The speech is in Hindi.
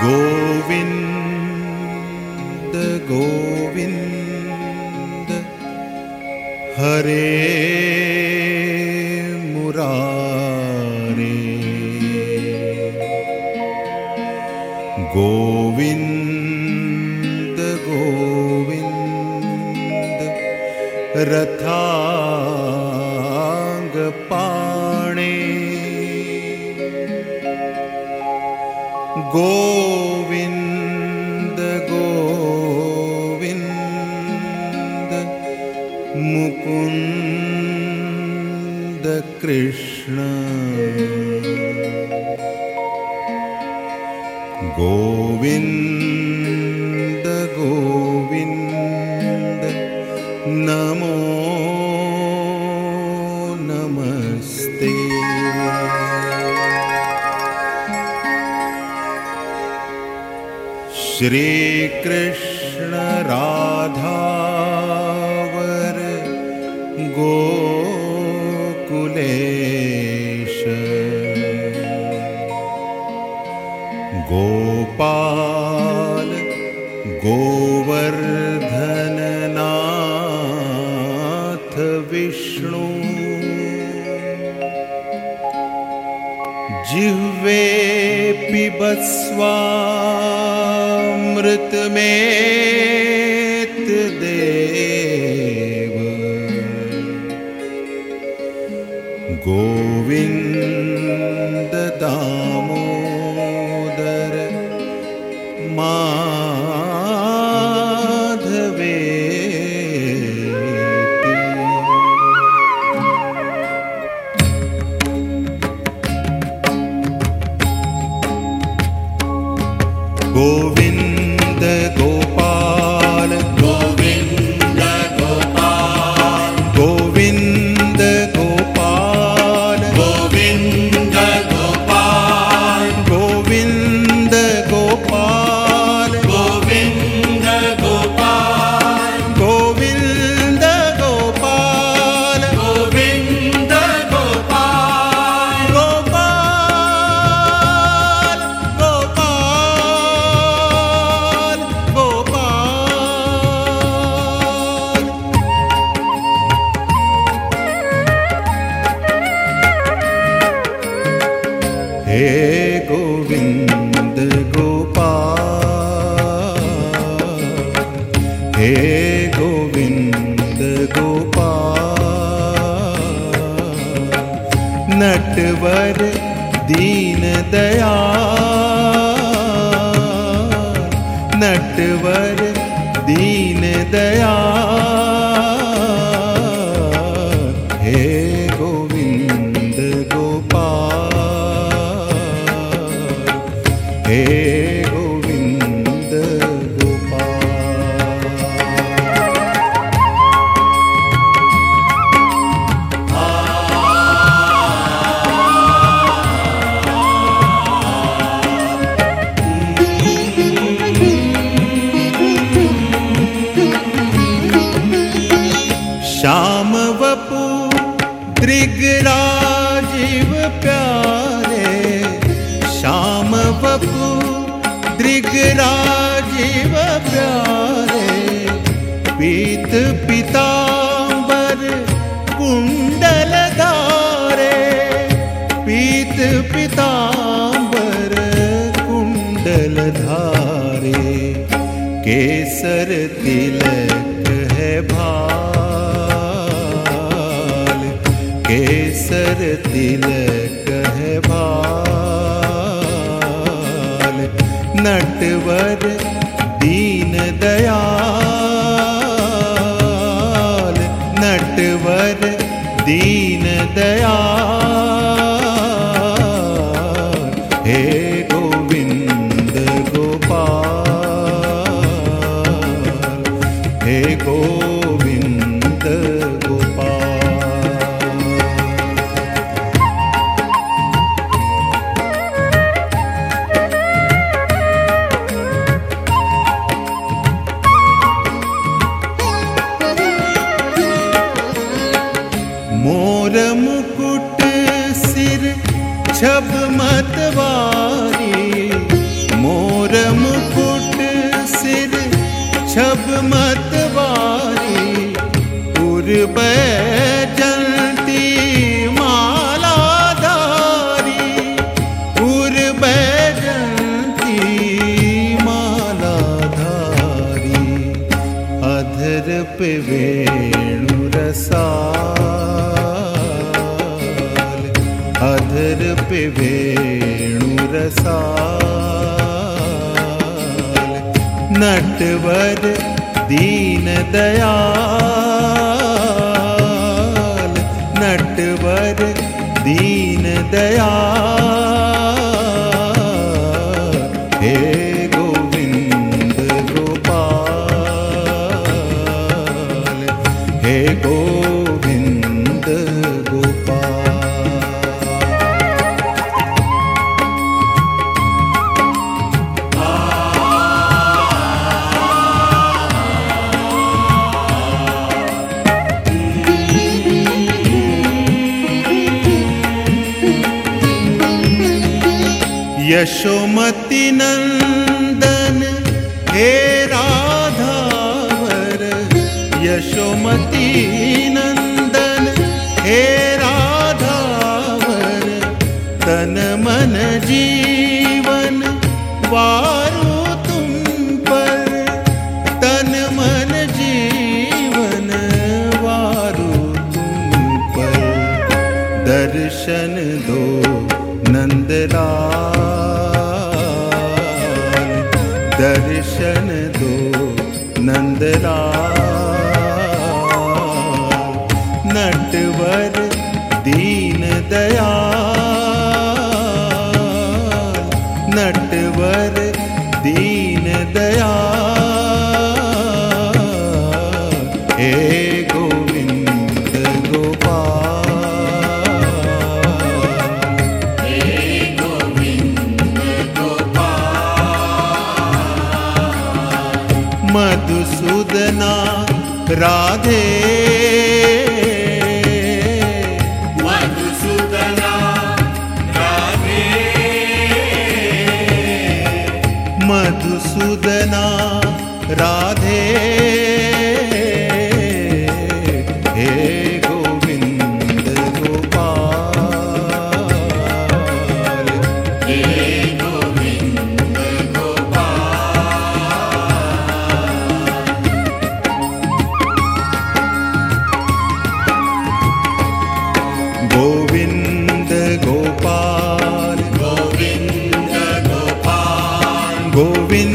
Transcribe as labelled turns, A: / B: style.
A: गोविंद गोविंद हरे मुरारे, गोविंद गोविंद रथांग पाणे, गोविंद गोविंद मुकुंद कृष्ण, गोविंद गोविंद नमो नमस्ते। श्री कृष्ण राधावर गोकुलेश, गोपाल गोवर्धन नाथ विष्णु, जिह्वे पिबस्वामृत मेत देव, गोविंद दामोदर माधवेति। गोविंद गोपाल
B: गोविंद गोपाल,
A: गोविंद गोपाल
B: गोविंद गोपाल,
A: गोविंद गोपाल
B: गोविंद गोपाल,
A: गोविंद गोपाल
B: गोविंद गोपाल,
A: गोपाल गोपाल गोपाल। हे गोविंद गोपाल, हे गोविंद गोपाल, नटवर दीन दयाल, नटवर दीन दयाल। हे गोविंद गोपाल, हे गोविंद गोपाल। श्याम वपु दृगराजीव प्यारे, श्याम वपु दृगराजीव प्यारे, पीत पीतांबर कुंडल धारे, पीत पीतांबर कुंडल धारे, केसर तिलक है भाल, केसर तिलक है भाल, नटवर दीन दयाल, नटवर दीन दयाल। हे गोविंद गोपाल, हे गोविंद गोपाल। मोर मुकुट सिर छब मतवारी, मोर उर्वैजयन्ती मालाधारी, उर्वैजयन्ती मालाधारी, अधर पे वेणुरसाल, अधर पे वेणुरसाल, नटवर दीन दयाल, नटवर दीन दयाल, हे गोविंद गोपाल, हे गोविंद गोपाल। यशोमती नंदन हे राधावर, यशोमती नंदन हे राधावर, तन मन जीवन वारू तुम पर, तन मन जीवन वारू तुम पर, दर्शन दो नंदलाल, दर्शन दो नंदलाल, नटवर दीन दयाल, नटवर दीन दयाल, हे गोविंद गोपाल,
B: हे गोविंद गोपाल।
A: मधुसूदना राधे,
B: मधुसूदना राधे,
A: मधुसूदना राधे, हे गोविंद गोपाल,
B: हे गोविंद गोपाल।
A: गोविंद गोपाल,
B: गोविंद गोपाल,
A: गोविंद